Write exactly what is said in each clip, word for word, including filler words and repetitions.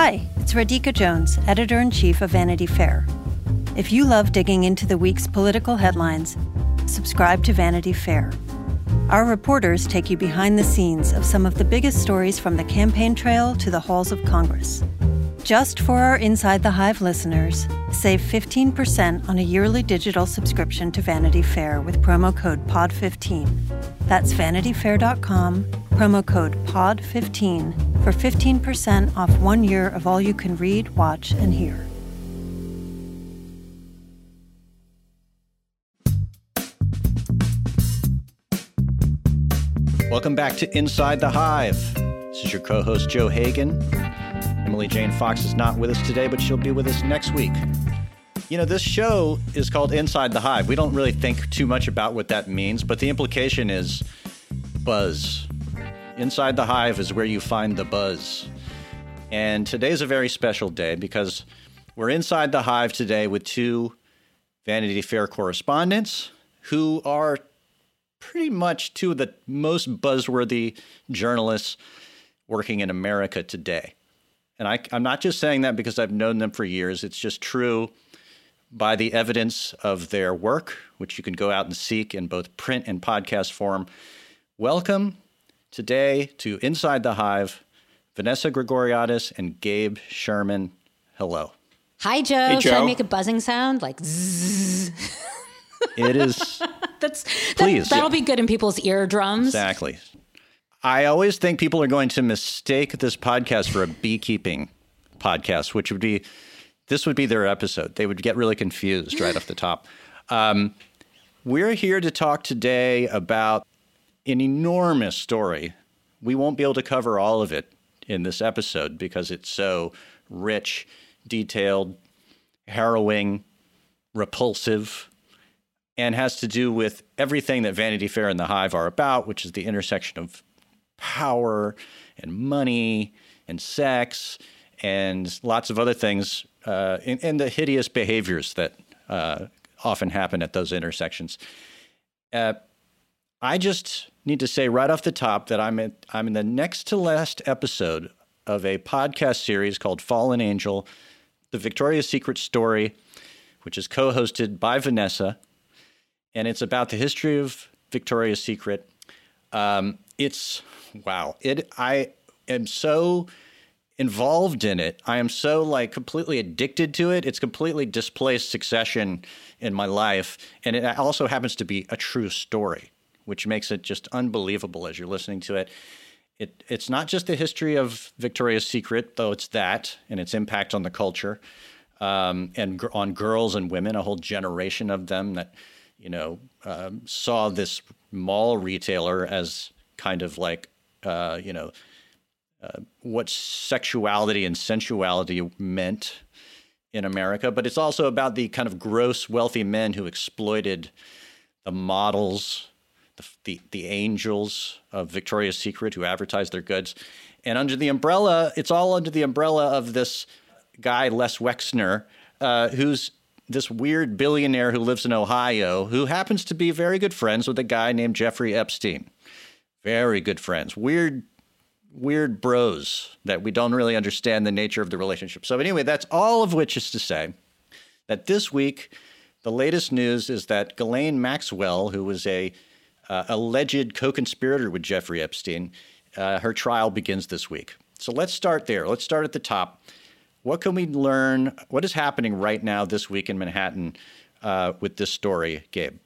Hi, it's Radhika Jones, Editor-in-Chief of Vanity Fair. If you love digging into the week's political headlines, subscribe to Vanity Fair. Our reporters take you behind the scenes of some of the biggest stories from the campaign trail to the halls of Congress. Just for our Inside the Hive listeners, save fifteen percent on a yearly digital subscription to Vanity Fair with promo code P O D fifteen. That's vanity fair dot com, promo code P O D fifteen for fifteen percent off one year of all you can read, watch, and hear. Welcome back to Inside the Hive. This is your co-host, Joe Hagan. Emily Jane Fox is not with us today, but she'll be with us next week. You know, this show is called Inside the Hive. We don't really think too much about what that means, but the implication is buzz. Inside the Hive is where you find the buzz. And today's a very special day because we're inside the Hive today with two Vanity Fair correspondents who are pretty much two of the most buzzworthy journalists working in America today. And I, I'm not just saying that because I've known them for years. It's just true by the evidence of their work, which you can go out and seek in both print and podcast form. Welcome today to Inside the Hive, Vanessa Grigoriadis and Gabe Sherman. Hello. Hi, Joe. Hey, Joe. Should I make a buzzing sound? Like zzz. It is. That's, Please. That, that'll yeah. be good in people's eardrums. Exactly. I always think people are going to mistake this podcast for a beekeeping podcast, which would be, this would be their episode. They would get really confused right off the top. Um, we're here to talk today about an enormous story. We won't be able to cover all of it in this episode because it's so rich, detailed, harrowing, repulsive, and has to do with everything that Vanity Fair and the Hive are about, which is the intersection of power and money and sex and lots of other things, uh, and, and the hideous behaviors that uh, often happen at those intersections. Uh, I just need to say right off the top that I'm in, I'm in the next to last episode of a podcast series called Fallen Angel, the Victoria's Secret story, which is co-hosted by Vanessa, and it's about the history of Victoria's Secret. Um, it's, wow, it. I am so involved in it. I am so like completely addicted to it. It's completely displaced Succession in my life. And it also happens to be a true story, which makes it just unbelievable as you're listening to it. It it's not just the history of Victoria's Secret, though it's that, and its impact on the culture, um, and gr- on girls and women, a whole generation of them that, you know, um, saw this mall retailer as kind of like, uh, you know, uh, what sexuality and sensuality meant in America. But it's also about the kind of gross, wealthy men who exploited the models, the, the, the angels of Victoria's Secret who advertised their goods. And under the umbrella, it's all under the umbrella of this guy, Les Wexner, uh, who's this weird billionaire who lives in Ohio, who happens to be very good friends with a guy named Jeffrey Epstein. Very good friends. Weird, weird bros that we don't really understand the nature of the relationship. So anyway, that's all of which is to say that this week, the latest news is that Ghislaine Maxwell, who was a uh, alleged co-conspirator with Jeffrey Epstein, uh, her trial begins this week. So let's start there. Let's start at the top. What can we learn? What is happening right now this week in Manhattan uh, with this story, Gabe?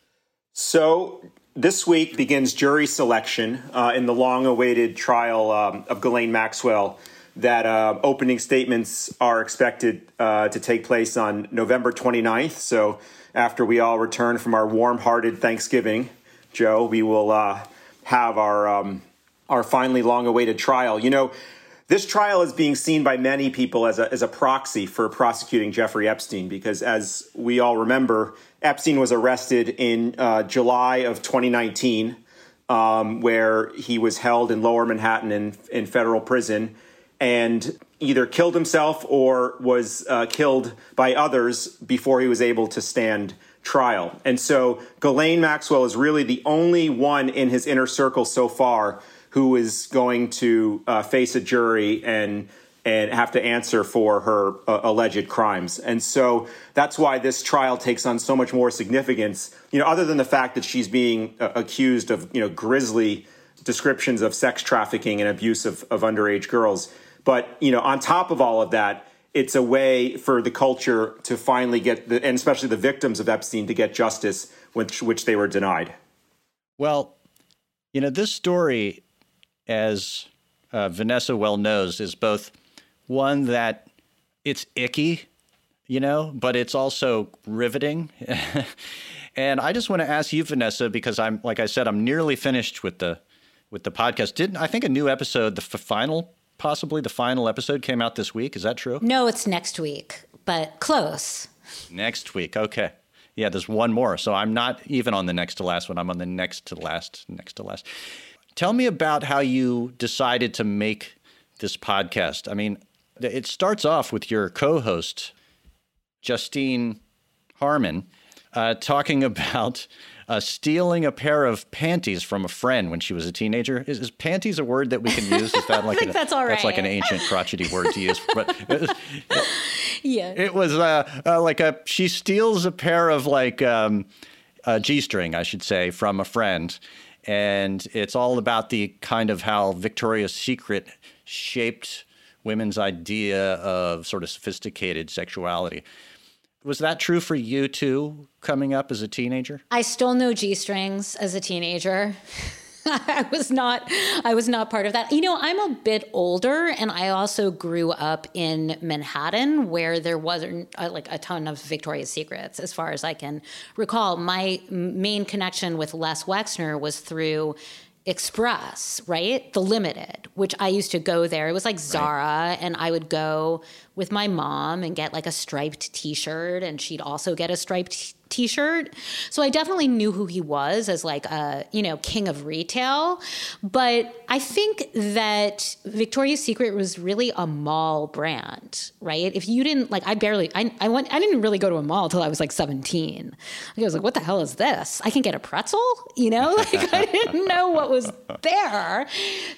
So this week begins jury selection uh, in the long-awaited trial um, of Ghislaine Maxwell. That uh, opening statements are expected uh, to take place on November twenty-ninth. So after we all return from our warm-hearted Thanksgiving, Joe, we will uh, have our um, our finally long-awaited trial. You know, this trial is being seen by many people as a as a proxy for prosecuting Jeffrey Epstein, because as we all remember, Epstein was arrested in uh, July of twenty nineteen, um, where he was held in Lower Manhattan in, in federal prison, and either killed himself or was uh, killed by others before he was able to stand trial. And so Ghislaine Maxwell is really the only one in his inner circle so far who is going to uh, face a jury and and have to answer for her uh, alleged crimes. And so that's why this trial takes on so much more significance, you know, other than the fact that she's being uh, accused of, you know, grisly descriptions of sex trafficking and abuse of, of underage girls. But, you know, on top of all of that, it's a way for the culture to finally get, the, and especially the victims of Epstein, to get justice, which, which they were denied. Well, you know, this story, as uh, Vanessa well knows, is both one that it's icky, you know, but it's also riveting. And I just want to ask you, Vanessa, because I'm, like I said, I'm nearly finished with the with the podcast. Didn't I think a new episode, the f- final, possibly the final episode, came out this week? Is that true? No, it's next week, but close. Next week. Okay. Yeah, there's one more. So I'm not even on the next to last one. I'm on the next to last, next to last. Tell me about how you decided to make this podcast. I mean, it starts off with your co-host, Justine Harmon, uh, talking about uh, stealing a pair of panties from a friend when she was a teenager. Is, is panties a word that we can use? Is that like I think a, that's all right. That's like an ancient crotchety word to use. But it, it, Yeah. it was uh, uh, like a she steals a pair of like um, a G-string, I should say, from a friend. And it's all about the kind of how Victoria's Secret shaped women's idea of sort of sophisticated sexuality. Was that true for you too, coming up as a teenager? I stole no G-strings as a teenager. I was not I was not part of that. You know, I'm a bit older, and I also grew up in Manhattan, where there wasn't uh, like a ton of Victoria's Secrets, as far as I can recall. My main connection with Les Wexner was through Express, right? The Limited, which I used to go there. It was like Zara, right. And I would go with my mom and get like a striped T-shirt, and she'd also get a striped T-shirt. So I definitely knew who he was as like a, you know, king of retail. But I think that Victoria's Secret was really a mall brand, right? If you didn't like, I barely, I, I went, I didn't really go to a mall till I was like seventeen. Like, I was like, what the hell is this? I can get a pretzel, you know? Like I didn't know what was there.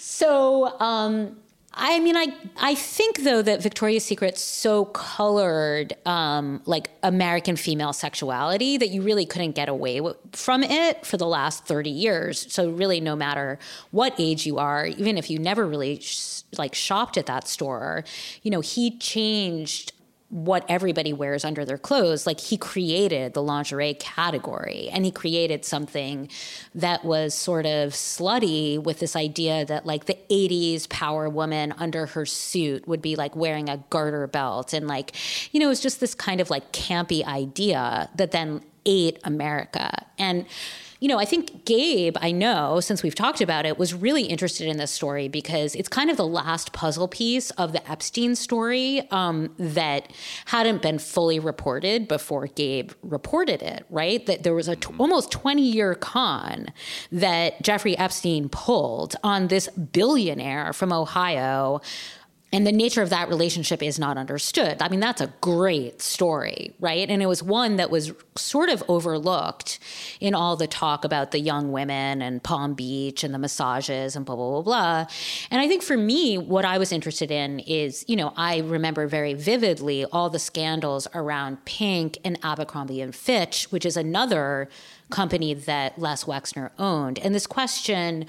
So, um, I mean, I I think, though, that Victoria's Secret so colored um, like American female sexuality that you really couldn't get away w- from it for the last thirty years. So really, no matter what age you are, even if you never really sh- like shopped at that store, you know, he changed what everybody wears under their clothes. Like he created the lingerie category, and he created something that was sort of slutty with this idea that like the eighties power woman under her suit would be like wearing a garter belt. And like, you know, it was just this kind of like campy idea that then ate America. And you know, I think Gabe, I know, since we've talked about it, was really interested in this story because it's kind of the last puzzle piece of the Epstein story um, that hadn't been fully reported before Gabe reported it, right? That there was a t- almost twenty-year con that Jeffrey Epstein pulled on this billionaire from Ohio. And the nature of that relationship is not understood. I mean, that's a great story, right? And it was one that was sort of overlooked in all the talk about the young women and Palm Beach and the massages and blah, blah, blah, blah. And I think for me, what I was interested in is, you know, I remember very vividly all the scandals around Pink and Abercrombie and Fitch, which is another company that Les Wexner owned. And this question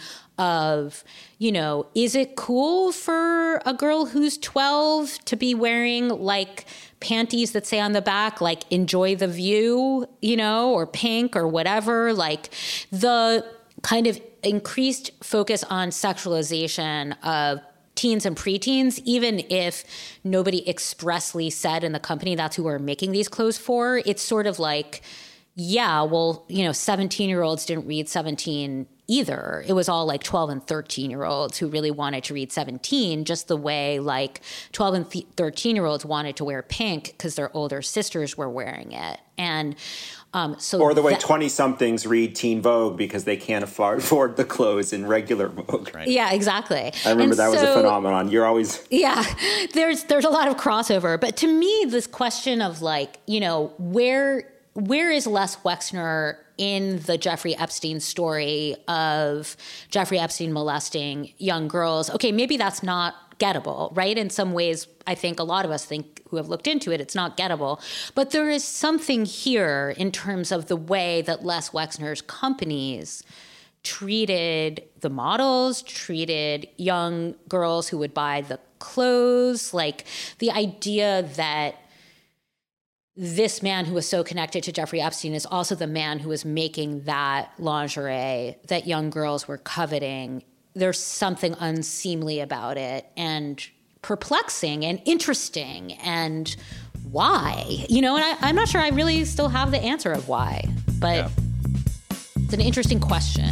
of, you know, is it cool for a girl who's twelve to be wearing like panties that say on the back, like enjoy the view, you know, or pink or whatever, like the kind of increased focus on sexualization of teens and preteens, even if nobody expressly said in the company that's who we're making these clothes for. It's sort of like, yeah, well, you know, seventeen-year-olds didn't read seventeen either. It was all like twelve and thirteen-year-olds who really wanted to read seventeen, just the way like twelve and thirteen-year-olds wanted to wear pink because their older sisters were wearing it. And um, so, or the way twenty-somethings read Teen Vogue because they can't afford the clothes in regular Vogue. Right. Yeah, exactly. I remember and that so, was a phenomenon. You're always yeah. There's there's a lot of crossover, but to me, this question of like, you know, where where is Les Wexner in the Jeffrey Epstein story of Jeffrey Epstein molesting young girls? Okay, maybe that's not gettable, right? In some ways, I think a lot of us think who have looked into it, it's not gettable. But there is something here in terms of the way that Les Wexner's companies treated the models, treated young girls who would buy the clothes, like the idea that this man who was so connected to Jeffrey Epstein is also the man who was making that lingerie that young girls were coveting. There's something unseemly about it and perplexing and interesting. And why? You know, and I, I'm not sure I really still have the answer of why, but yeah. It's an interesting question.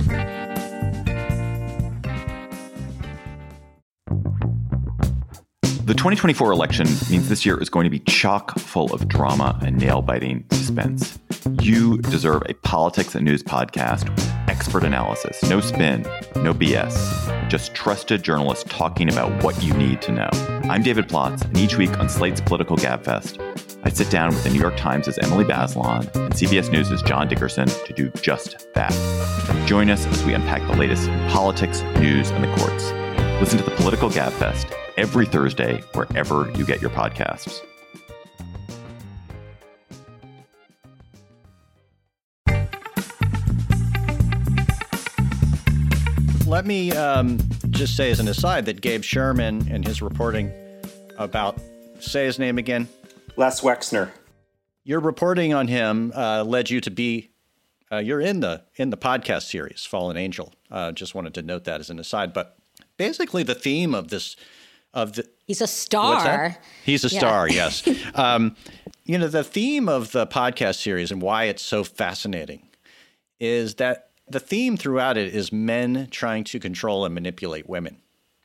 The twenty twenty-four election means this year is going to be chock full of drama and nail-biting suspense. You deserve a politics and news podcast with expert analysis, no spin, no B S, just trusted journalists talking about what you need to know. I'm David Plotz, and each week on Slate's Political Gabfest, I sit down with the New York Times' Emily Bazelon and C B S News' John Dickerson to do just that. Join us as we unpack the latest in politics, news, and the courts. Listen to the Political Gabfest every Thursday, wherever you get your podcasts. Let me um, just say as an aside that Gabe Sherman and his reporting about, say his name again. Les Wexner. Your reporting on him uh, led you to be, uh, you're in the in the podcast series, Fallen Angel. Uh, just wanted to note that as an aside. But basically the theme of this, of the He's a star. He's a yeah. star, yes. Um, you know, the theme of the podcast series and why it's so fascinating is that the theme throughout it is men trying to control and manipulate women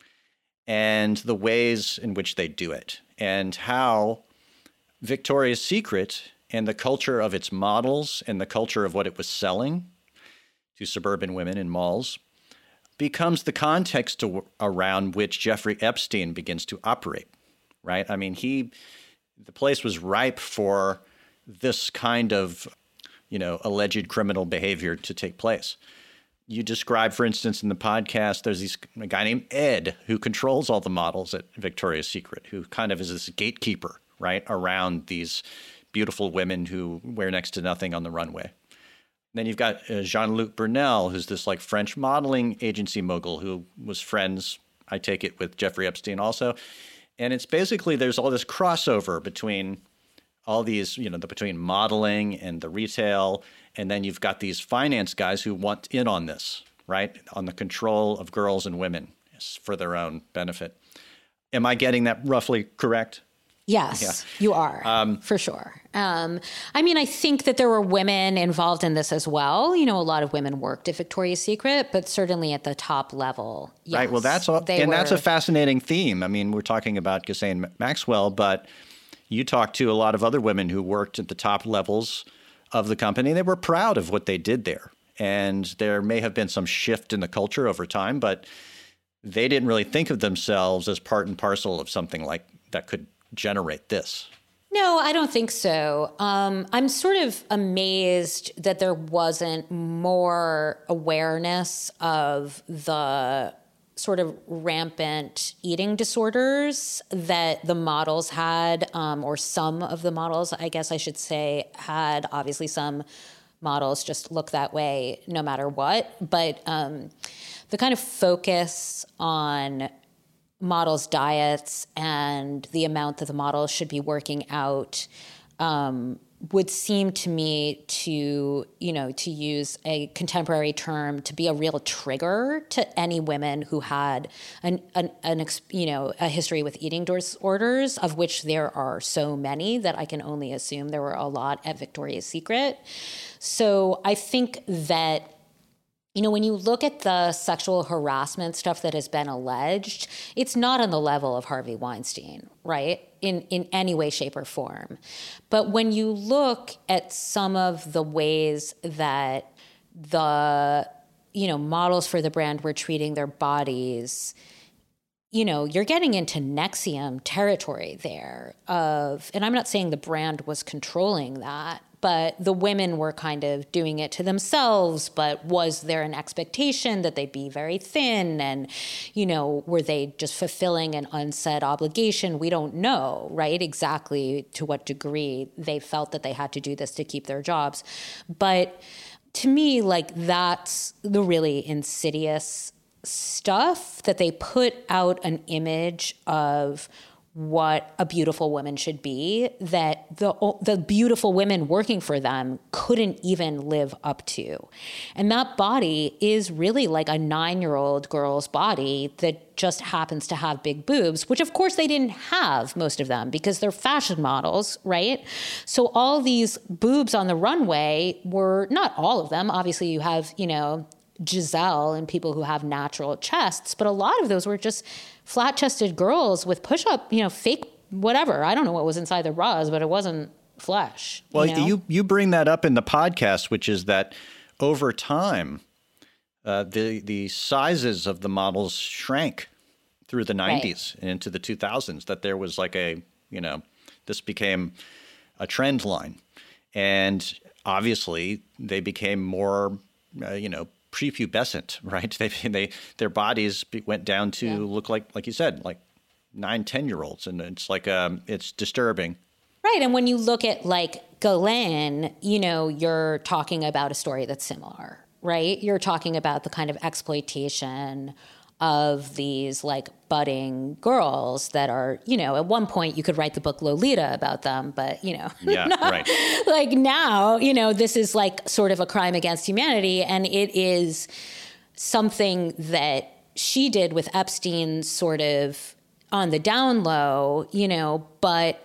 and the ways in which they do it and how Victoria's Secret and the culture of its models and the culture of what it was selling to suburban women in malls becomes the context to, around which Jeffrey Epstein begins to operate, right? I mean, he, the place was ripe for this kind of, you know, alleged criminal behavior to take place. You describe, for instance, in the podcast, there's this, a guy named Ed who controls all the models at Victoria's Secret, who kind of is this gatekeeper, right, around these beautiful women who wear next to nothing on the runway. Then you've got uh, Jean-Luc Brunel, who's this like French modeling agency mogul who was friends, I take it, with Jeffrey Epstein also. And it's basically there's all this crossover between all these, you know, the, between modeling and the retail. And then you've got these finance guys who want in on this, right, on the control of girls and women for their own benefit. Am I getting that roughly correct? Yes, yeah. You are, um, for sure. Um, I mean, I think that there were women involved in this as well. You know, a lot of women worked at Victoria's Secret, but certainly at the top level. Yes, right. Well, that's all, and were, that's a fascinating theme. I mean, we're talking about Ghislaine Maxwell, but you talked to a lot of other women who worked at the top levels of the company. They were proud of what they did there. And there may have been some shift in the culture over time, but they didn't really think of themselves as part and parcel of something like that could generate this. No, I don't think so. Um, I'm sort of amazed that there wasn't more awareness of the sort of rampant eating disorders that the models had, um, or some of the models, I guess I should say, had. Obviously, some models just look that way no matter what. But um, the kind of focus on models' diets and the amount that the models should be working out um, would seem to me to, you know, to use a contemporary term, to be a real trigger to any women who had an, an, an you know, a history with eating disorders, of which there are so many that I can only assume there were a lot at Victoria's Secret. So I think that, you know, when you look at the sexual harassment stuff that has been alleged, it's not on the level of Harvey Weinstein, right? In in any way, shape, or form. But when you look at some of the ways that the, you know, models for the brand were treating their bodies, you know, you're getting into N X I V M territory there of, and I'm not saying the brand was controlling that, but the women were kind of doing it to themselves. But was there an expectation that they'd be very thin? And, you know, were they just fulfilling an unsaid obligation? We don't know, right, exactly to what degree they felt that they had to do this to keep their jobs. But to me, like, that's the really insidious stuff, that they put out an image of what a beautiful woman should be that the the beautiful women working for them couldn't even live up to. And that body is really like a nine-year-old girl's body that just happens to have big boobs, which of course they didn't have, most of them, because they're fashion models, right? So all these boobs on the runway were, not all of them, obviously you have, you know, Giselle and people who have natural chests, but a lot of those were just flat-chested girls with push-up, you know, fake whatever. I don't know what was inside their bras, but it wasn't flesh. Well, you know? you, you bring that up in the podcast, which is that over time, uh, the the sizes of the models shrank through the nineties right. and into the two thousands, that there was like a, you know, this became a trend line. And obviously they became more, uh, you know, prepubescent, right? They, they, their bodies went down to yeah. look like, like you said, like nine, ten year olds. And it's like, um, it's disturbing. Right. And when you look at like Ghislaine, you know, you're talking about a story that's similar, right? You're talking about the kind of exploitation of these like budding girls that are, you know, at one point you could write the book Lolita about them, but, you know, yeah, not, right. like now, you know, this is like sort of a crime against humanity. And it is something that she did with Epstein sort of on the down low, you know, but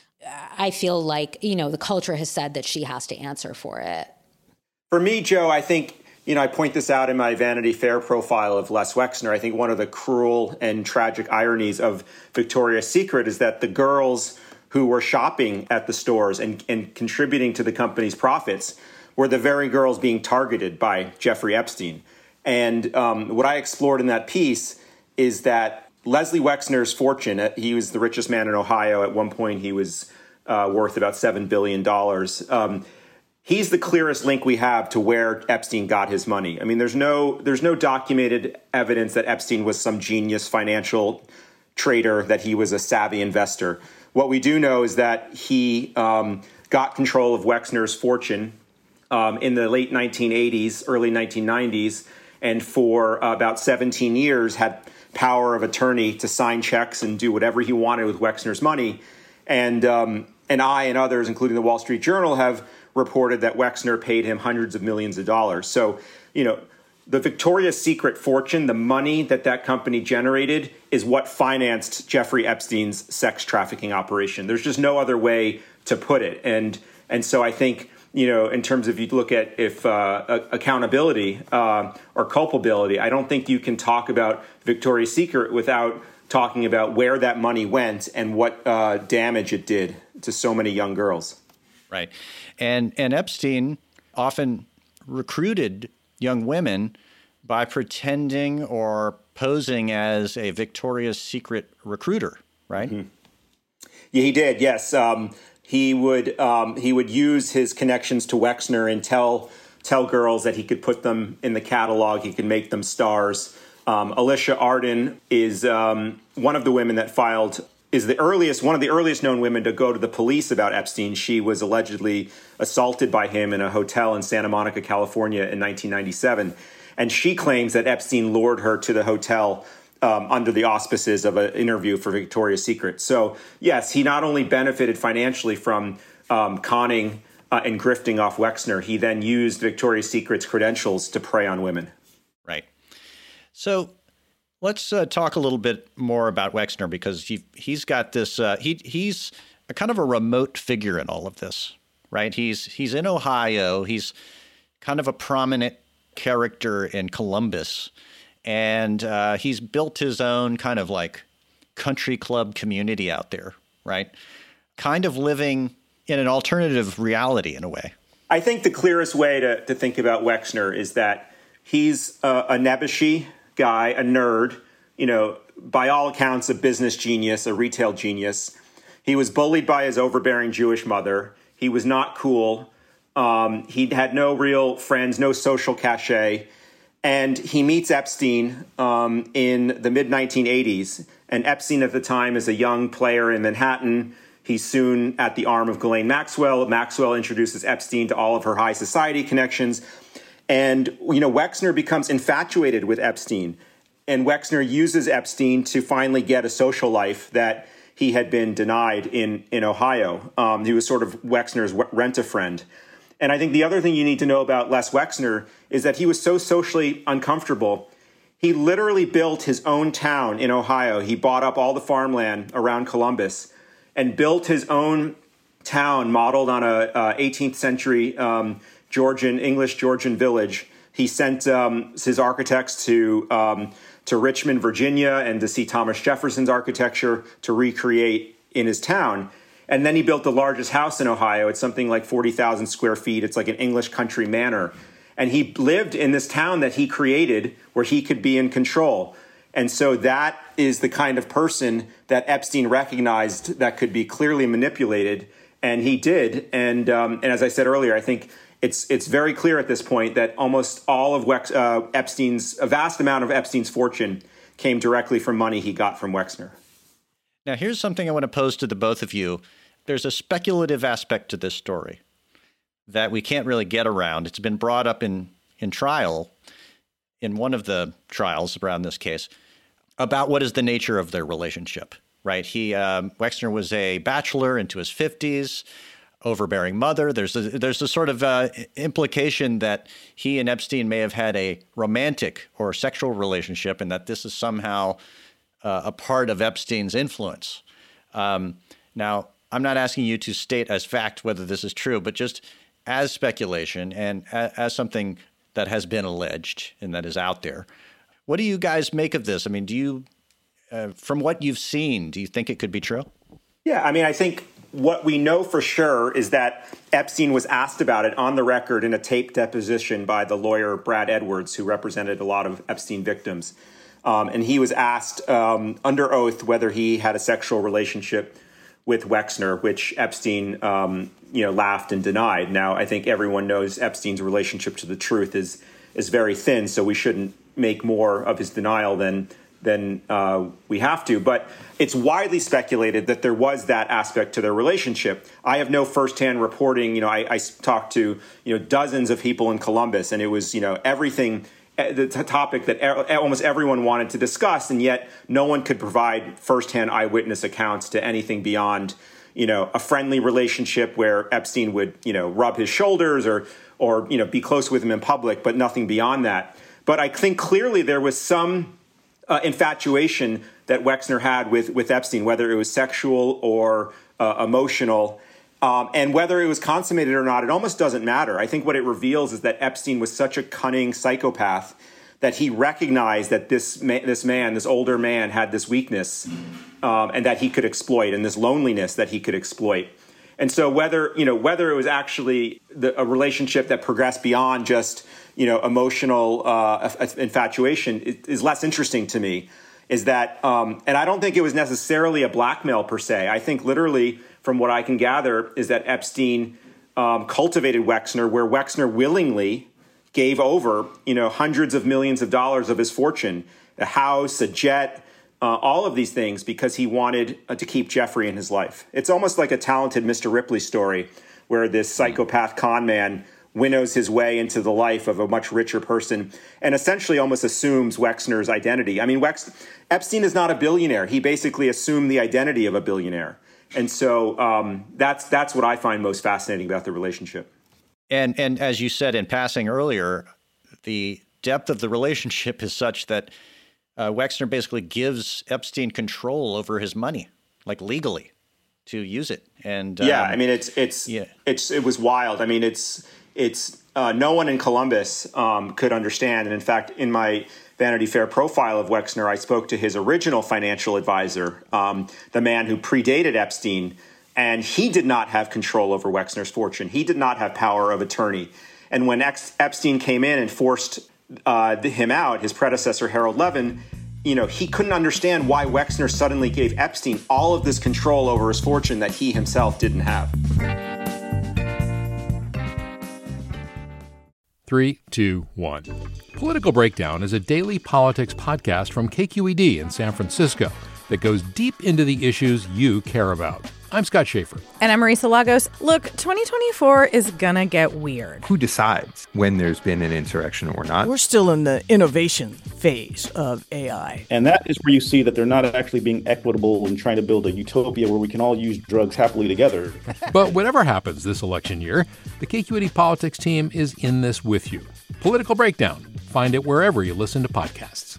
I feel like, you know, the culture has said that she has to answer for it. For me, Joe, I think, you know, I point this out in my Vanity Fair profile of Les Wexner. I think one of the cruel and tragic ironies of Victoria's Secret is that the girls who were shopping at the stores and, and contributing to the company's profits were the very girls being targeted by Jeffrey Epstein. And um, what I explored in that piece is that Leslie Wexner's fortune, he was the richest man in Ohio. At one point, he was uh, worth about seven billion dollars. Um, He's the clearest link we have to where Epstein got his money. I mean, there's no there's no documented evidence that Epstein was some genius financial trader, that he was a savvy investor. What we do know is that he um, got control of Wexner's fortune um, in the late nineteen eighties, early nineteen nineties, and for uh, about seventeen years had power of attorney to sign checks and do whatever he wanted with Wexner's money. And um, and I and others, including the Wall Street Journal, have reported that Wexner paid him hundreds of millions of dollars. So, you know, the Victoria's Secret fortune, the money that that company generated, is what financed Jeffrey Epstein's sex trafficking operation. There's just no other way to put it. And and so I think, you know, in terms of you look at if uh, accountability uh, or culpability, I don't think you can talk about Victoria's Secret without talking about where that money went and what uh, damage it did to so many young girls. Right. And and Epstein often recruited young women by pretending or posing as a Victoria's Secret recruiter, right? Mm-hmm. Yeah, he did. Yes. Um, he would um, he would use his connections to Wexner and tell tell girls that he could put them in the catalog, he could make them stars. Um, Alicia Arden is um, one of the women that filed is the earliest, one of the earliest known women to go to the police about Epstein. She was allegedly assaulted by him in a hotel in Santa Monica, California in nineteen ninety-seven. And she claims that Epstein lured her to the hotel um, under the auspices of an interview for Victoria's Secret. So, yes, he not only benefited financially from um, conning uh, and grifting off Wexner, he then used Victoria's Secret's credentials to prey on women. Right. So let's uh, talk a little bit more about Wexner, because he, he's got this, uh, he he's a kind of a remote figure in all of this, right? He's he's in Ohio. He's kind of a prominent character in Columbus, and uh, he's built his own kind of like country club community out there, right? Kind of living in an alternative reality in a way. I think the clearest way to, to think about Wexner is that he's a, a nebbishy guy, a nerd, you know, by all accounts, a business genius, a retail genius. He was bullied by his overbearing Jewish mother. He was not cool. Um, he had no real friends, no social cachet. And he meets Epstein um, in the mid nineteen eighties. And Epstein at the time is a young player in Manhattan. He's soon at the arm of Ghislaine Maxwell. Maxwell introduces Epstein to all of her high society connections. And, you know, Wexner becomes infatuated with Epstein. And Wexner uses Epstein to finally get a social life that he had been denied in, in Ohio. Um, he was sort of Wexner's rent-a-friend. And I think the other thing you need to know about Les Wexner is that he was so socially uncomfortable. He literally built his own town in Ohio. He bought up all the farmland around Columbus and built his own town modeled on a, a eighteenth century um, Georgian, English Georgian village. He sent um, his architects to um, to Richmond, Virginia, and to see Thomas Jefferson's architecture to recreate in his town. And then he built the largest house in Ohio. It's something like forty thousand square feet. It's like an English country manor. And he lived in this town that he created where he could be in control. And so that is the kind of person that Epstein recognized that could be clearly manipulated. And he did. And um, and as I said earlier, I think it's it's very clear at this point that almost all of Wex, uh, Epstein's, a vast amount of Epstein's fortune came directly from money he got from Wexner. Now, here's something I want to pose to the both of you. There's a speculative aspect to this story that we can't really get around. It's been brought up in, in trial, in one of the trials around this case, about what is the nature of their relationship, right? He, um, Wexner was a bachelor into his fifties, overbearing mother. There's a, there's a sort of uh, implication that he and Epstein may have had a romantic or sexual relationship and that this is somehow uh, a part of Epstein's influence. Um, now, I'm not asking you to state as fact whether this is true, but just as speculation and as, as something that has been alleged and that is out there. What do you guys make of this? I mean, do you, uh, from what you've seen, do you think it could be true? Yeah, I mean, I think what we know for sure is that Epstein was asked about it on the record in a taped deposition by the lawyer Brad Edwards, who represented a lot of Epstein victims. Um, and he was asked um, under oath whether he had a sexual relationship with Wexner, which Epstein, um, you know, laughed and denied. Now, I think everyone knows Epstein's relationship to the truth is is very thin, so we shouldn't make more of his denial than than uh, we have to. But it's widely speculated that there was that aspect to their relationship. I have no firsthand reporting. You know, I, I talked to you know dozens of people in Columbus, and it was you know everything. The t- topic that er- almost everyone wanted to discuss, and yet no one could provide firsthand eyewitness accounts to anything beyond, you know, a friendly relationship where Epstein would, you know, rub his shoulders or, or you know, be close with him in public, but nothing beyond that. But I think clearly there was some uh, infatuation that Wexner had with with Epstein, whether it was sexual or uh, emotional. Um, and whether it was consummated or not, it almost doesn't matter. I think what it reveals is that Epstein was such a cunning psychopath that he recognized that this ma- this man, this older man, had this weakness um, and that he could exploit, and this loneliness that he could exploit. And so whether you know whether it was actually the, a relationship that progressed beyond just you know emotional uh, infatuation is, is less interesting to me. Is that um, and I don't think it was necessarily a blackmail per se. I think literally, from what I can gather, is that Epstein um, cultivated Wexner, where Wexner willingly gave over, you know, hundreds of millions of dollars of his fortune, a house, a jet, uh, all of these things, because he wanted uh, to keep Jeffrey in his life. It's almost like a talented Mister Ripley story, where this psychopath con man winnows his way into the life of a much richer person and essentially almost assumes Wexner's identity. I mean, Wex- Epstein is not a billionaire. He basically assumed the identity of a billionaire. And so um, that's that's what I find most fascinating about the relationship. And and as you said in passing earlier, the depth of the relationship is such that uh, Wexner basically gives Epstein control over his money, like legally, to use it. And yeah, um, I mean, it's it's yeah. it's it was wild. I mean, it's it's uh, no one in Columbus um, could understand. And in fact, in my Vanity Fair profile of Wexner, I spoke to his original financial advisor, um, the man who predated Epstein, and he did not have control over Wexner's fortune. He did not have power of attorney. And when Ex- Epstein came in and forced uh, him out, his predecessor, Harold Levin, you know, he couldn't understand why Wexner suddenly gave Epstein all of this control over his fortune that he himself didn't have. Three, two, one. Political Breakdown is a daily politics podcast from K Q E D in San Francisco that goes deep into the issues you care about. I'm Scott Schaefer. And I'm Marisa Lagos. Look, twenty twenty-four is gonna get weird. Who decides when there's been an insurrection or not? We're still in the innovation phase of A I. And that is where you see that they're not actually being equitable and trying to build a utopia where we can all use drugs happily together. But whatever happens this election year, the K Q E D Politics team is in this with you. Political Breakdown. Find it wherever you listen to podcasts.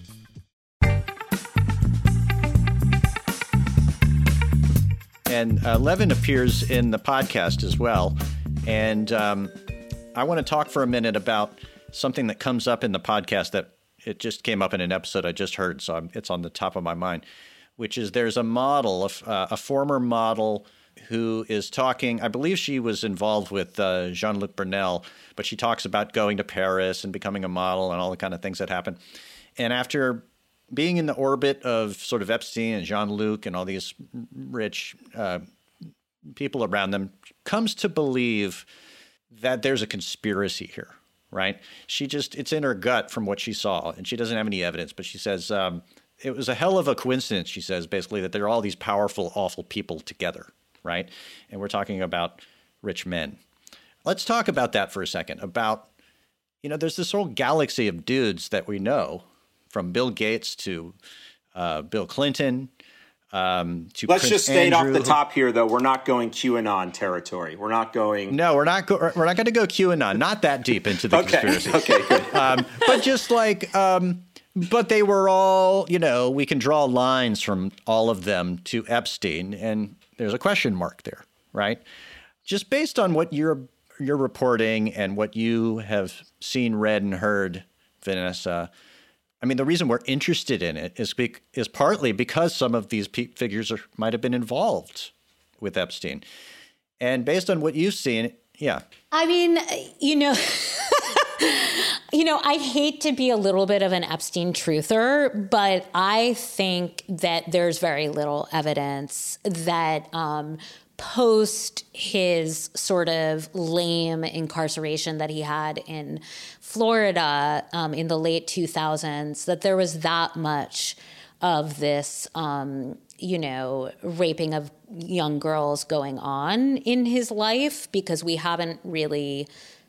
And uh, Levin appears in the podcast as well. And um, I want to talk for a minute about something that comes up in the podcast that it just came up in an episode I just heard, so I'm, it's on the top of my mind, which is there's a model, uh, a former model who is talking, I believe she was involved with uh, Jean-Luc Brunel, but she talks about going to Paris and becoming a model and all the kind of things that happen. And after being in the orbit of sort of Epstein and Jean-Luc and all these rich uh, people around them, comes to believe that there's a conspiracy here, right? She just, it's in her gut from what she saw, and she doesn't have any evidence, but she says, um, it was a hell of a coincidence, she says, basically, that there are all these powerful, awful people together, right? And we're talking about rich men. Let's talk about that for a second, about, you know, there's this whole galaxy of dudes that we know, from Bill Gates to uh, Bill Clinton um, to Let's Prince just state Andrew. off the top here, though, we're not going QAnon territory. We're not going. No, we're not. Go- we're not going to go QAnon. Not that deep into the okay. conspiracy. Okay, good. Um, but just like, um, but they were all, you know, we can draw lines from all of them to Epstein, and there's a question mark there, right? Just based on what you're you're reporting and what you have seen, read, and heard, Vanessa. I mean, the reason we're interested in it is be- is partly because some of these pe- figures are, might have been involved with Epstein. And based on what you've seen, yeah. I mean, you know, you know, I hate to be a little bit of an Epstein truther, but I think that there's very little evidence that um, post his sort of lame incarceration that he had in Florida um, in the late two thousands, that there was that much of this, um, you know, raping of young girls going on in his life, because we haven't really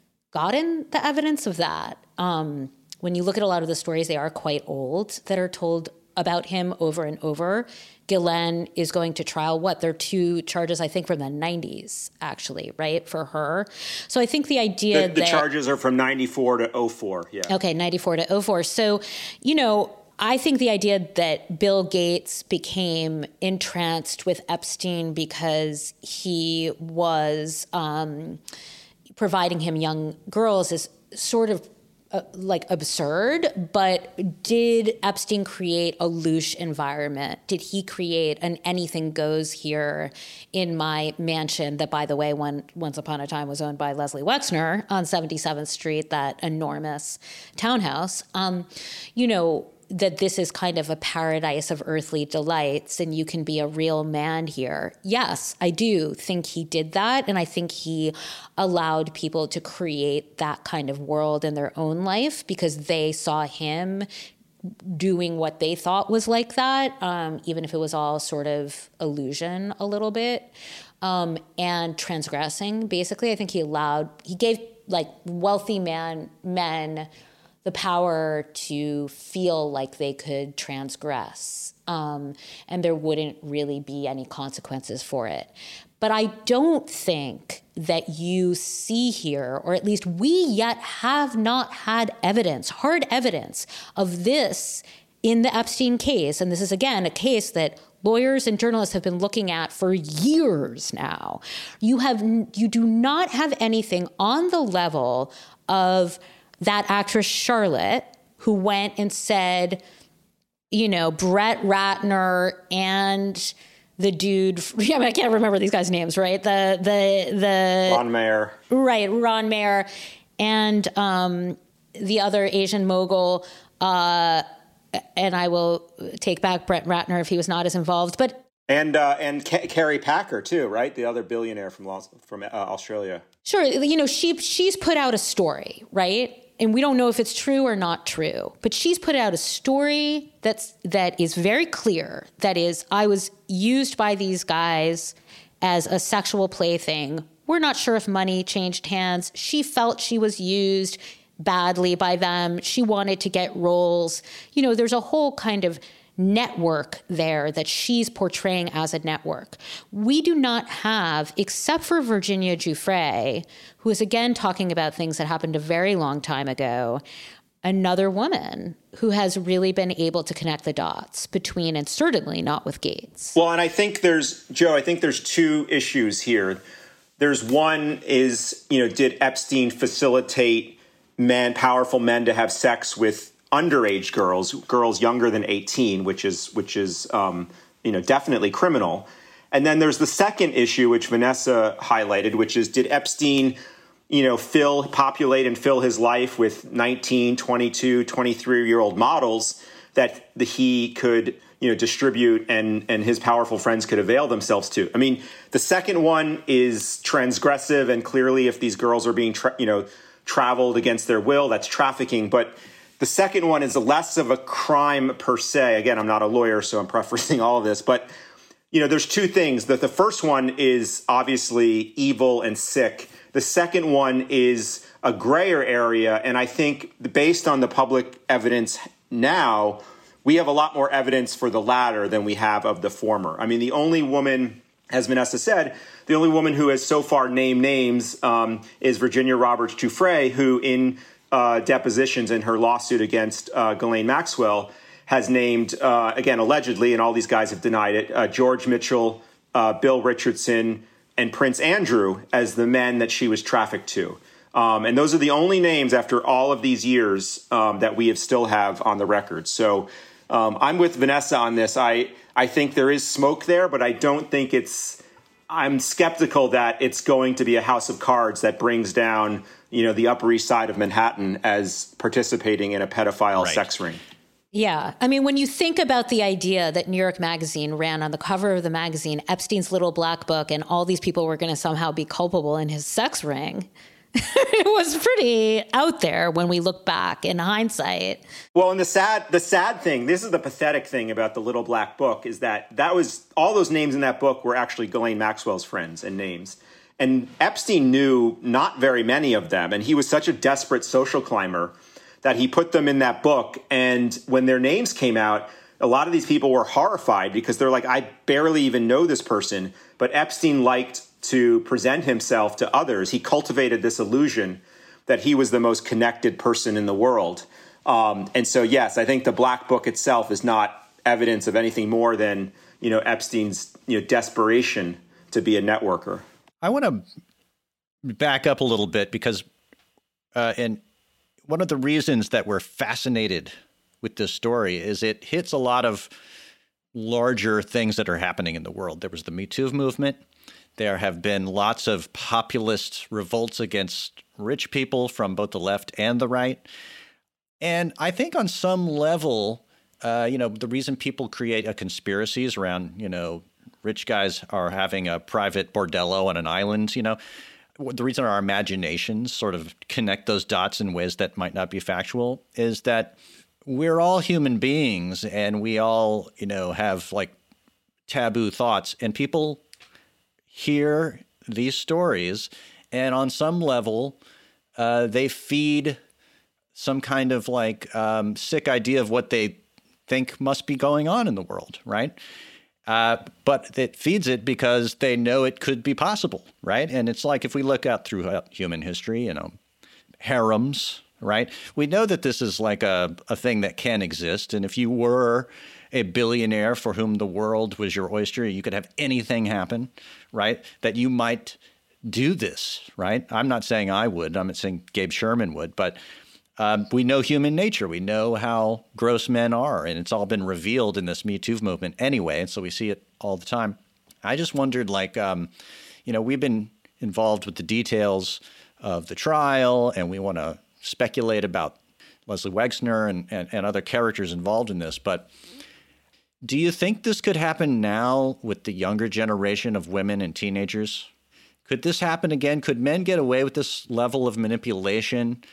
gotten the evidence of that. Um, when you look at a lot of the stories, they are quite old that are told about him over and over. Ghislaine is going to trial. What? There are two charges, I think, from the nineties, actually, right, for her. So I think the idea the, the that... The charges are from ninety-four to oh four, yeah. Okay, ninety-four to oh four. So, you know, I think the idea that Bill Gates became entranced with Epstein because he was um, providing him young girls is sort of Uh, like absurd, but did Epstein create a louche environment? Did he create an anything goes here in my mansion that, by the way, one, once upon a time was owned by Leslie Wexner on seventy-seventh Street, that enormous townhouse? Um, you know, that this is kind of a paradise of earthly delights and you can be a real man here. Yes, I do think he did that. And I think he allowed people to create that kind of world in their own life because they saw him doing what they thought was like that, um, even if it was all sort of illusion a little bit, um, and transgressing. Basically, I think he allowed, he gave like wealthy man men the power to feel like they could transgress, um, and there wouldn't really be any consequences for it. But I don't think that you see here, or at least we yet have not had evidence, hard evidence of this in the Epstein case. And this is, again, a case that lawyers and journalists have been looking at for years now. You have, you do not have anything on the level of that actress Charlotte, who went and said, you know, Brett Ratner and the dude, I mean, I can't remember these guys' names, right? The, the, the Ron Mayer. Right, Ron Mayer and um, the other Asian mogul, uh, and I will take back Brett Ratner if he was not as involved, but And uh, and K- Carrie Packer too, right? The other billionaire from Los- from uh, Australia. Sure, you know, she she's put out a story, right? And we don't know if it's true or not true, but she's put out a story that's that is very clear. That is, I was used by these guys as a sexual plaything. We're not sure if money changed hands. She felt she was used badly by them. She wanted to get roles. You know, there's a whole kind of network there that she's portraying as a network. We do not have, except for Virginia Giuffre, who is again talking about things that happened a very long time ago, another woman who has really been able to connect the dots between, and certainly not with Gates. Well, and I think there's, Joe, I think there's two issues here. There's one is, you know, did Epstein facilitate men, powerful men to have sex with underage girls, girls younger than eighteen, which is which is um, you know definitely criminal. And then there's the second issue, which Vanessa highlighted, which is did Epstein, you know, fill populate and fill his life with nineteen, twenty-two, twenty-three year old models that the, he could you know distribute and and his powerful friends could avail themselves to. I mean, the second one is transgressive, and clearly, if these girls are being tra- you know traveled against their will, that's trafficking. But the second one is less of a crime per se. Again, I'm not a lawyer, so I'm prefacing all of this. But, you know, there's two things. That the first one is obviously evil and sick. The second one is a grayer area. And I think based on the public evidence now, we have a lot more evidence for the latter than we have of the former. I mean, the only woman, as Vanessa said, the only woman who has so far named names um, is Virginia Roberts Giuffre, who in Uh, depositions in her lawsuit against uh, Ghislaine Maxwell has named, uh, again, allegedly, and all these guys have denied it, uh, George Mitchell, uh, Bill Richardson, and Prince Andrew as the men that she was trafficked to. Um, and those are the only names after all of these years um, that we have still have on the record. So um, I'm with Vanessa on this. I, I think there is smoke there, but I don't think it's, I'm skeptical that it's going to be a house of cards that brings down you know, the Upper East Side of Manhattan as participating in a pedophile right. sex ring. Yeah. I mean, when you think about the idea that New York Magazine ran on the cover of the magazine, Epstein's little black book, and all these people were going to somehow be culpable in his sex ring, it was pretty out there when we look back in hindsight. Well, and the sad, the sad thing, this is the pathetic thing about the little black book, is that that was, all those names in that book were actually Ghislaine Maxwell's friends and names. And Epstein knew not very many of them. And he was such a desperate social climber that he put them in that book. And when their names came out, a lot of these people were horrified because they're like, I barely even know this person. But Epstein liked to present himself to others. He cultivated this illusion that he was the most connected person in the world. Um, and so, yes, I think the black book itself is not evidence of anything more than, you know, Epstein's you know, desperation to be a networker. I want to back up a little bit because, uh, and one of the reasons that we're fascinated with this story is it hits a lot of larger things that are happening in the world. There was the Me Too movement. There have been lots of populist revolts against rich people from both the left and the right. And I think on some level, uh, you know, the reason people create a conspiracies around, you know, rich guys are having a private bordello on an island, you know, the reason our imaginations sort of connect those dots in ways that might not be factual is that we're all human beings and we all, you know, have like taboo thoughts, and people hear these stories and on some level uh, they feed some kind of like um, sick idea of what they think must be going on in the world, right? Uh, but it feeds it because they know it could be possible, right? And it's like if we look out throughout human history, you know, harems, right? We know that this is like a, a thing that can exist. And if you were a billionaire for whom the world was your oyster, you could have anything happen, right? That you might do this, right? I'm not saying I would. I'm not saying Gabe Sherman would, but Um, we know human nature. We know how gross men are, and it's all been revealed in this Me Too movement anyway, and so we see it all the time. I just wondered, like, um, you know, we've been involved with the details of the trial, and we want to speculate about Leslie Wexner and, and, and other characters involved in this, but Do you think this could happen now with the younger generation of women and teenagers? Could this happen again? Could men get away with this level of manipulation?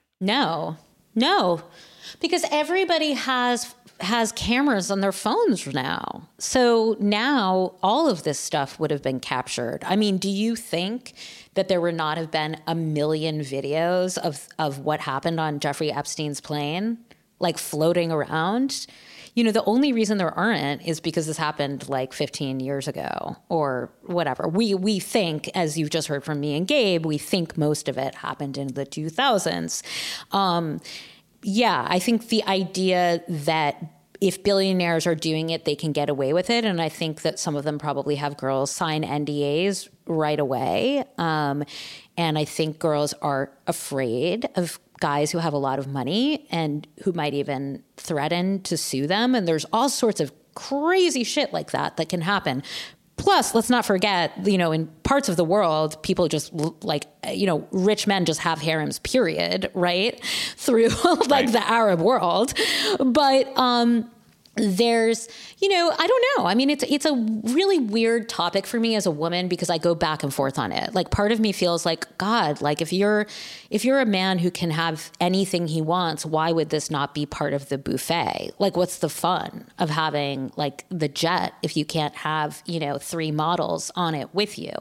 No, no, because everybody has has cameras on their phones now. So now all of this stuff would have been captured. I mean, do you think that there would not have been a million videos of, of what happened on Jeffrey Epstein's plane, like floating around? You know, the only reason there aren't is because this happened like fifteen years ago or whatever. We we think, as you've just heard from me and Gabe, we think most of it happened in the two thousands. Um, yeah, I think the idea that if billionaires are doing it, they can get away with it. And I think that some of them probably have girls sign N D As right away. Um, and I think girls are afraid of guys who have a lot of money and who might even threaten to sue them. And there's all sorts of crazy shit like that that can happen. Plus, let's not forget, you know, in parts of the world, people just like, you know, rich men just have harems, period, right? Through like right. the Arab world. But um, there's, you know, I don't know. I mean, it's it's a really weird topic for me as a woman because I go back and forth on it. Like part of me feels like, God, like if you're if you're a man who can have anything he wants, why would this not be part of the buffet? Like, what's the fun of having like the jet if you can't have, you know, three models on it with you?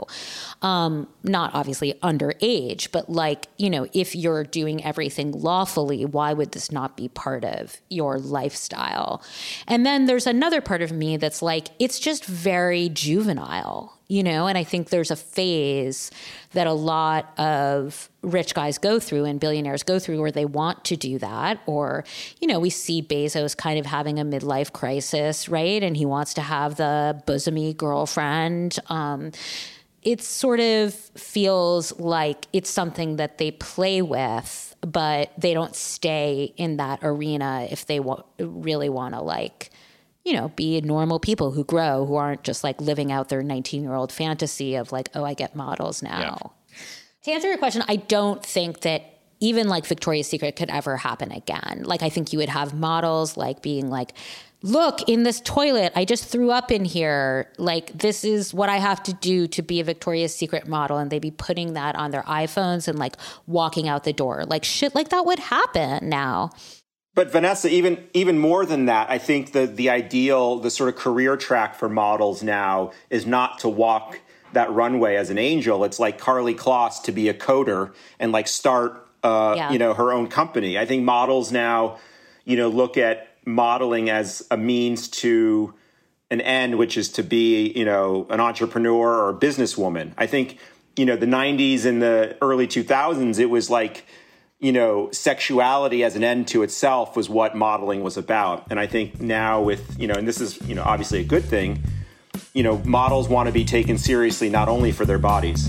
Um, not obviously underage, but like, you know, if you're doing everything lawfully, why would this not be part of your lifestyle? And then there's another part of me that's like, it's just very juvenile, you know? And I think there's a phase that a lot of rich guys go through and billionaires go through where they want to do that. Or, you know, we see Bezos kind of having a midlife crisis, right? And he wants to have the bosomy girlfriend. Um, it sort of feels like it's something that they play with, but they don't stay in that arena if they w- really want to, like, you know, be normal people who grow, who aren't just like living out their nineteen-year-old fantasy of like, oh, I get models now. Yeah. To answer your question, I don't think that even like Victoria's Secret could ever happen again. Like, I think you would have models like being like, look, in this toilet, I just threw up in here. Like, this is what I have to do to be a Victoria's Secret model. And they'd be putting that on their iPhones and like walking out the door. Like shit like that would happen now. But Vanessa, even even more than that, I think the the ideal, the sort of career track for models now is not to walk that runway as an angel. It's like Karlie Kloss to be a coder and like start, uh, yeah. you know, her own company. I think models now, you know, look at modeling as a means to an end, which is to be, you know, an entrepreneur or a businesswoman. I think, you know, the nineties and the early two thousands, it was like, you know, sexuality as an end to itself was what modeling was about. And I think now with, you know, and this is, you know, obviously a good thing, you know, models want to be taken seriously, not only for their bodies.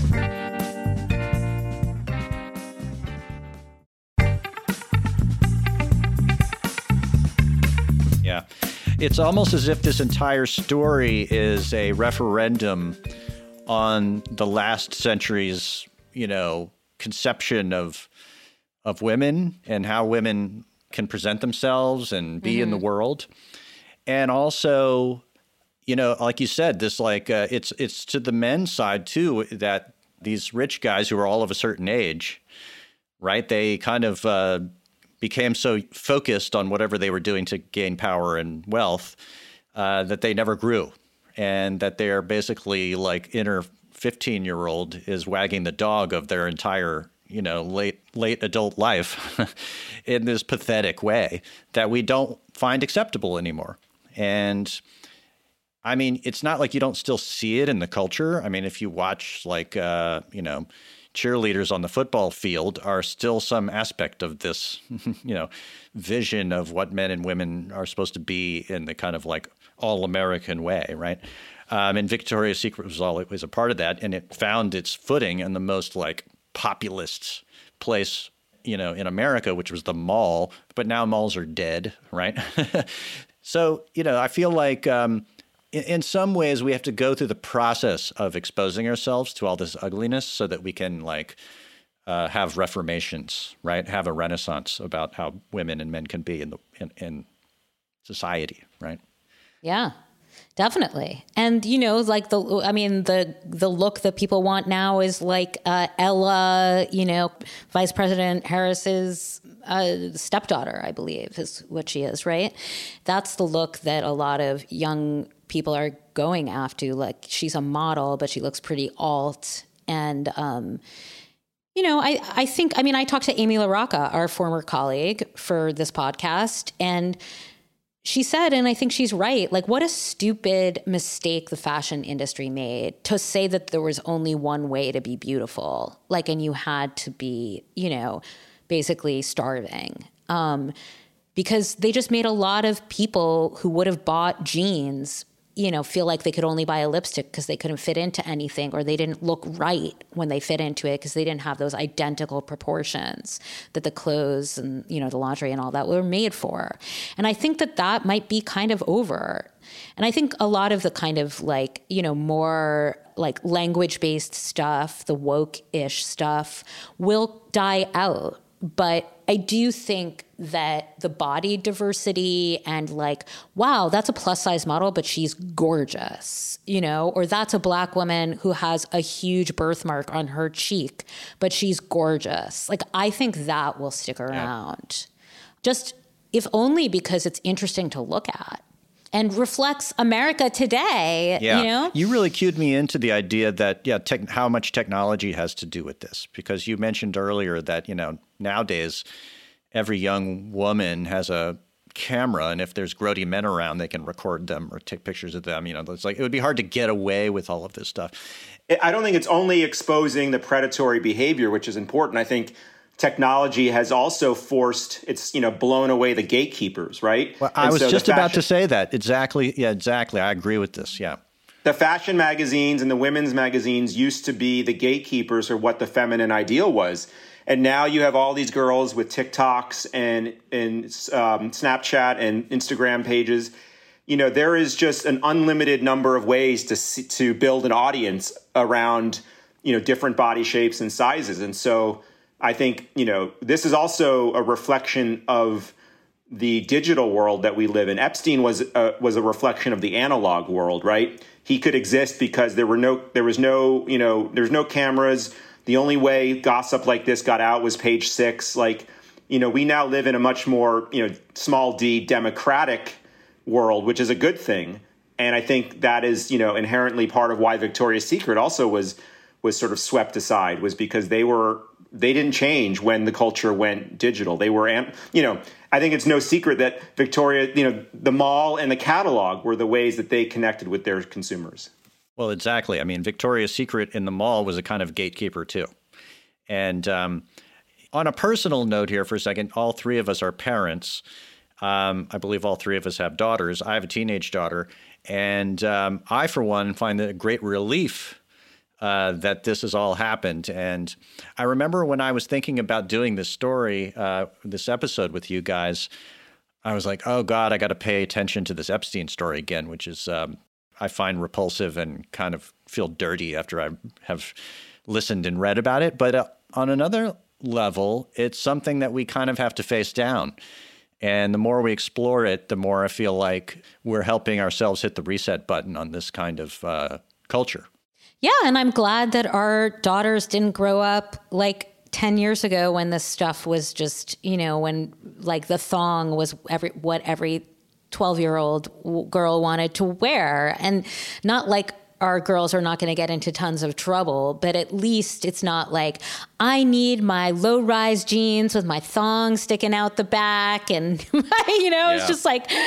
Yeah. It's almost as if this entire story is a referendum on the last century's, you know, conception of of women and how women can present themselves and be mm-hmm. in the world. And also, you know, like you said, this like uh, it's it's to the men's side too, that these rich guys who are all of a certain age, right? They kind of uh, became so focused on whatever they were doing to gain power and wealth uh, that they never grew, and that they're basically like inner fifteen-year-old is wagging the dog of their entire, you know, late late adult life in this pathetic way that we don't find acceptable anymore. And I mean, it's not like you don't still see it in the culture. I mean, if you watch like, uh, you know, cheerleaders on the football field are still some aspect of this, you know, vision of what men and women are supposed to be in the kind of like all-American way, right? Um, and Victoria's Secret was always a part of that, and it found its footing in the most like populist place, you know, in America, which was the mall. But now malls are dead, right? So, you know, I feel like um, in, in some ways we have to go through the process of exposing ourselves to all this ugliness so that we can like uh, have reformations, right? Have a renaissance about how women and men can be in the in, in society, right? Yeah. Definitely. And, you know, like the, I mean, the, the look that people want now is like uh, Ella, you know, Vice President Harris's uh, stepdaughter, I believe is what she is, right? That's the look that a lot of young people are going after. Like she's a model, but she looks pretty alt. And, um, you know, I, I think, I mean, I talked to Amy LaRocca, our former colleague for this podcast, and she said, and I think she's right, like what a stupid mistake the fashion industry made to say that there was only one way to be beautiful. Like, and you had to be, you know, basically starving. Um, because they just made a lot of people who would have bought jeans, you know, feel like they could only buy a lipstick because they couldn't fit into anything, or they didn't look right when they fit into it because they didn't have those identical proportions that the clothes and, you know, the lingerie and all that were made for. And I think that that might be kind of over. And I think a lot of the kind of like, you know, more like language-based stuff, the woke-ish stuff will die out. But I do think that the body diversity and like, wow, that's a plus size model, but she's gorgeous, you know, or that's a Black woman who has a huge birthmark on her cheek, but she's gorgeous. Like, I think that will stick around. Yeah. Just if only because it's interesting to look at and reflects America today, yeah. you know? You really cued me into the idea that, yeah, tech, how much technology has to do with this. Because you mentioned earlier that, you know, nowadays every young woman has a camera, and if there's grody men around, they can record them or take pictures of them. You know, it's like it would be hard to get away with all of this stuff. I don't think it's only exposing the predatory behavior, which is important. I think technology has also forced, it's, you know, blown away the gatekeepers, right? Well, I and was so just fashion, about to say that. Exactly. Yeah, exactly. I agree with this. Yeah. The fashion magazines and the women's magazines used to be the gatekeepers for what the feminine ideal was. And now you have all these girls with TikToks and, and um, Snapchat and Instagram pages. You know, there is just an unlimited number of ways to see, to build an audience around, you know, different body shapes and sizes. And so I think, you know, this is also a reflection of the digital world that we live in. Epstein was a, was a reflection of the analog world, right? He could exist because there were no, there was no, you know, there's no cameras. The only way gossip like this got out was Page Six. Like, you know, we now live in a much more, you know, small d democratic world, which is a good thing. And I think that is, you know, inherently part of why Victoria's Secret also was was sort of swept aside, was because they were they didn't change when the culture went digital. They were, you know, I think it's no secret that Victoria, you know, the mall and the catalog were the ways that they connected with their consumers. Well, exactly. I mean, Victoria's Secret in the mall was a kind of gatekeeper, too. And um, on a personal note here for a second, all three of us are parents. Um, I believe all three of us have daughters. I have a teenage daughter. And um, I, for one, find it a great relief uh, that this has all happened. And I remember when I was thinking about doing this story, uh, this episode with you guys, I was like, oh, God, I got to pay attention to this Epstein story again, which is um, I find repulsive and kind of feel dirty after I have listened and read about it. But uh, on another level, it's something that we kind of have to face down. And the more we explore it, the more I feel like we're helping ourselves hit the reset button on this kind of uh, culture. Yeah, and I'm glad that our daughters didn't grow up like ten years ago when this stuff was just, you know, when like the thong was every what every twelve-year-old girl wanted to wear. And not like our girls are not going to get into tons of trouble, but at least it's not like, I need my low-rise jeans with my thong sticking out the back. And, you know, yeah. It's just like,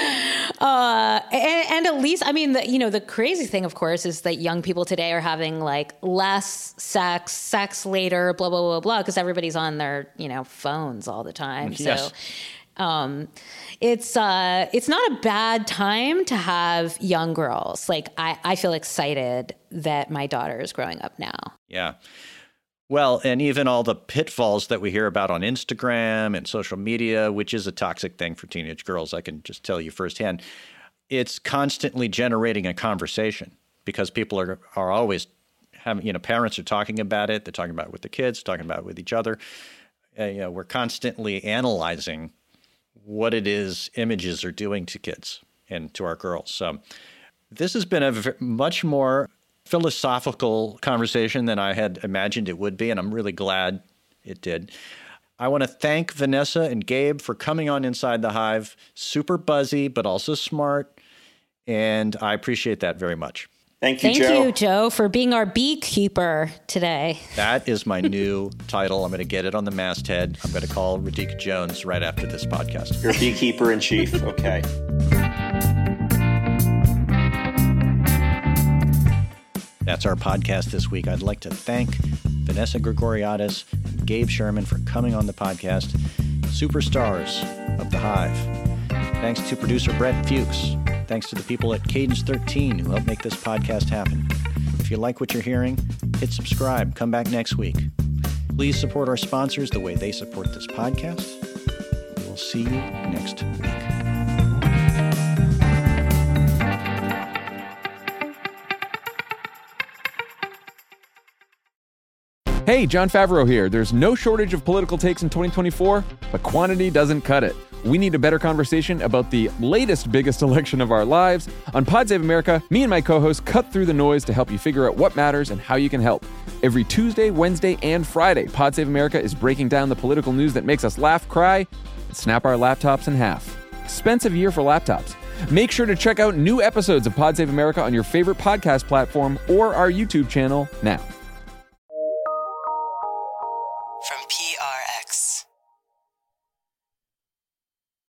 uh, and, and at least, I mean, the, you know, the crazy thing, of course, is that young people today are having like less sex, sex later, blah, blah, blah, blah, because everybody's on their, you know, phones all the time. Yes. So Um, it's uh, it's not a bad time to have young girls. Like I, I feel excited that my daughter is growing up now. Yeah. Well, and even all the pitfalls that we hear about on Instagram and social media, which is a toxic thing for teenage girls, I can just tell you firsthand. It's constantly generating a conversation because people are are always having, you know, parents are talking about it. They're talking about it with the kids, talking about it with each other. Uh, you know, we're constantly analyzing what it is images are doing to kids. and to our girls. So this has been a v- much more philosophical conversation than I had imagined it would be, and I'm really glad it did. I want to thank Vanessa and Gabe for coming on Inside the Hive. Super buzzy, but also smart, and I appreciate that very much. Thank you, Thank Joe. Thank you, Joe, for being our beekeeper today. That is my new title. I'm going to get it on the masthead. I'm going to call Radiq Jones right after this podcast. You're beekeeper in chief. Okay. That's our podcast this week. I'd like to thank Vanessa Gregoriadis and Gabe Sherman for coming on the podcast. Superstars of the Hive. Thanks to producer Brett Fuchs. Thanks to the people at Cadence thirteen who helped make this podcast happen. If you like what you're hearing, hit subscribe. Come back next week. Please support our sponsors the way they support this podcast. We'll see you next week. Hey, Jon Favreau here. There's no shortage of political takes in twenty twenty-four, but quantity doesn't cut it. We need a better conversation about the latest biggest election of our lives. On Pod Save America, me and my co-hosts cut through the noise to help you figure out what matters and how you can help. Every Tuesday, Wednesday, and Friday, Pod Save America is breaking down the political news that makes us laugh, cry, and snap our laptops in half. Expensive year for laptops. Make sure to check out new episodes of Pod Save America on your favorite podcast platform or our YouTube channel now.